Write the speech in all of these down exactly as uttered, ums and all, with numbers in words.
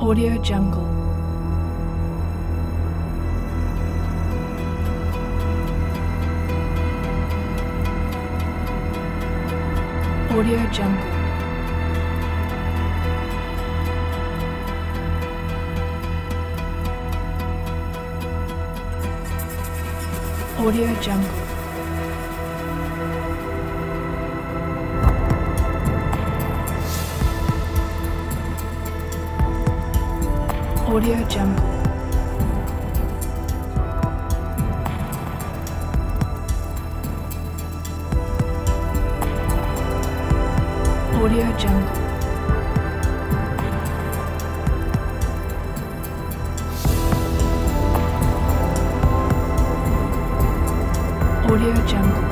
Audio Jungle. Audio Jungle. Audio Jungle. Audio Jungle. Audio Jungle. Audio Jungle.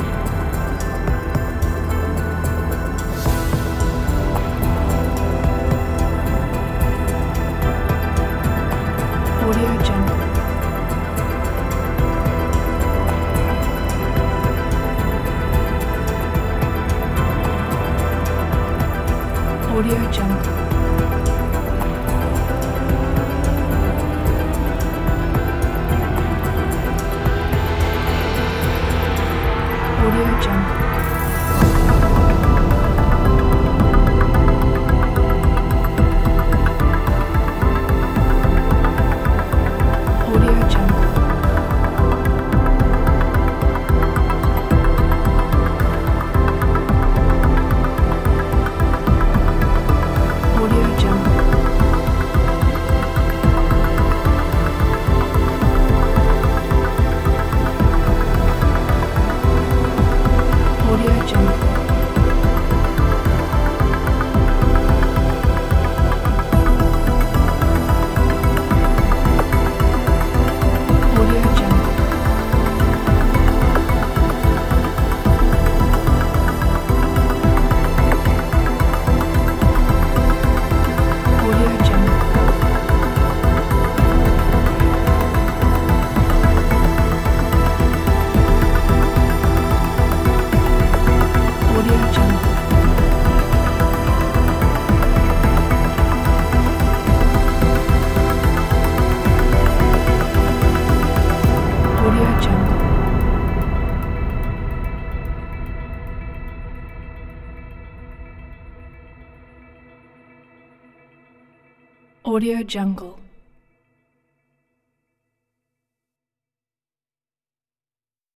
Audio Jungle. Audio Jungle. Audio Jungle. Audio Jungle. Audio Jungle. Audio Jungle. Audio Jungle. Audio Jungle. Audio Jungle. Audio Jungle. Audio Jungle.